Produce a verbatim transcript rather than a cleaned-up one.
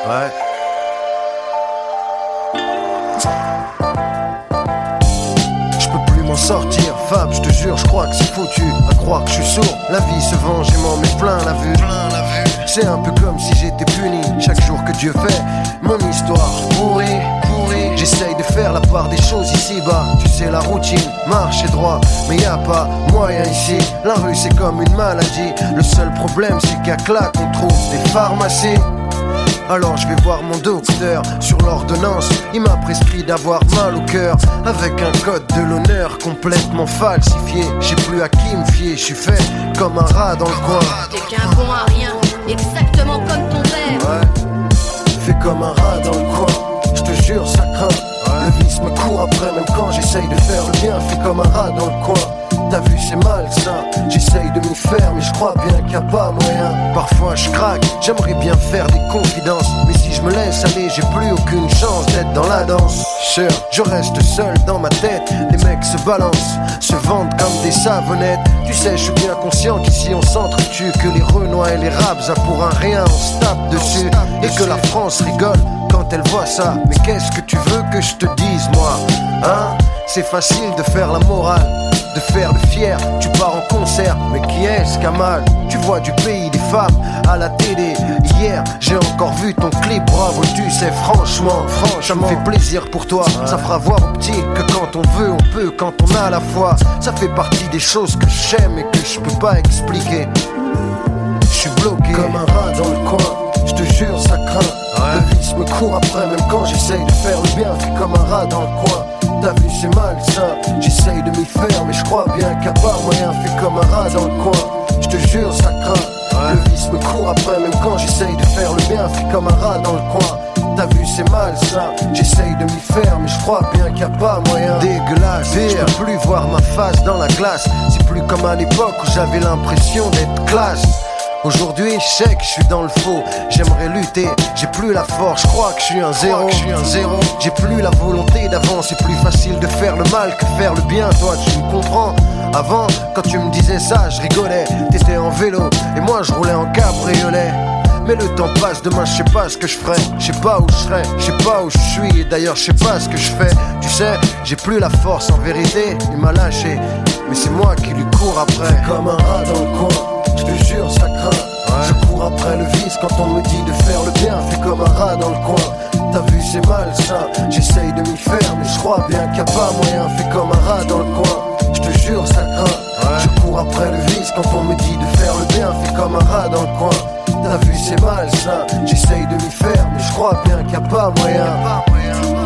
Ouais. Je peux plus m'en sortir, Fab, je te jure, je crois que c'est foutu. À croire que je suis sourd, la vie se venge et m'en met plein la vue. C'est un peu comme si j'étais puni chaque jour que Dieu fait mon histoire pourrie, pourrie. J'essaye de faire la part des choses ici-bas. Tu sais la routine, marcher droit, mais y a pas moyen ici. La rue c'est comme une maladie. Le seul problème c'est qu'à claque on trouve des pharmacies. Alors je vais voir mon docteur sur l'ordonnance. Il m'a prescrit d'avoir mal au cœur, avec un code de l'honneur complètement falsifié. J'ai plus à qui me fier, je suis fait comme un rat dans le coin. T'es qu'un bon à rien, exactement comme ton père. Ouais, fait comme un rat dans le coin. Je te jure ça craint, ouais. Le vice me court après même quand j'essaye de faire le bien. Fait comme un rat dans le coin. T'as vu c'est malsain, j'essaye de m'y faire mais je crois bien qu'il n'y a pas moyen. Parfois je craque, j'aimerais bien faire des confidences, mais si je me laisse aller j'ai plus aucune chance d'être dans la danse. Sure, je reste seul dans ma tête, les mecs se balancent, se vendent comme des savonnettes. Tu sais je suis bien conscient qu'ici on s'entretue, que les Renois et les Rabs a pour un rien on se tape dessus, et que la France rigole quand elle voit ça. Mais qu'est-ce que tu veux que je te dise moi, hein? C'est facile de faire la morale, de faire le fier, tu pars en concert, mais qui est-ce qui a mal? Tu vois du pays des femmes à la télé. Hier, j'ai encore vu ton clip, bravo, tu sais, franchement, franchement, ça me fait plaisir pour toi. Ouais. Ça fera voir aux petits que quand on veut, on peut, quand on a la foi. Ça fait partie des choses que j'aime et que je peux pas expliquer. Je suis bloqué comme un rat dans le coin, je te jure, ça craint. Ouais. Le vice me court après, même quand j'essaye de faire le bien. Fait comme un rat dans le coin. T'as vu c'est malsain, j'essaye de m'y faire mais je crois bien qu'il n'y a pas moyen. Fait comme un rat dans le coin, je te jure ça craint. Ouais. Le vice me court après même quand j'essaye de faire le bien. Fait comme un rat dans le coin. T'as vu c'est malsain, j'essaye de m'y faire mais je crois bien qu'il n'y a pas moyen. Dégueulasse, je peux plus voir ma face dans la glace. C'est plus comme à l'époque où j'avais l'impression d'être classe. Aujourd'hui, je sais que je suis dans le faux, j'aimerais lutter, j'ai plus la force, je crois que je suis un zéro, je suis un zéro. J'ai plus la volonté d'avant, c'est plus facile de faire le mal que faire le bien, toi tu me comprends. Avant, quand tu me disais ça, je rigolais, t'étais en vélo, et moi je roulais en cabriolet. Mais le temps passe, demain je sais pas ce que je ferai, je sais pas où je serai, je sais pas où je suis, et d'ailleurs je sais pas ce que je fais. Tu sais, j'ai plus la force en vérité, il m'a lâché, mais c'est moi qui lui cours après. Comme un rat dans le coin, je te jure ça craint. Ouais. Je cours après le vice quand on me dit de faire le bien. Fait comme un rat dans le coin, t'as vu c'est malsain, j'essaye de m'y faire mais je crois bien qu'il n'y a pas moyen. Fait comme un rat dans le coin, je te jure ça craint. Ouais. Je cours après le vice quand on me dit de faire le bien. Fait comme un rat dans le coin, t'as vu c'est malsain, j'essaye de m'y faire mais je crois bien qu'il n'y a pas moyen.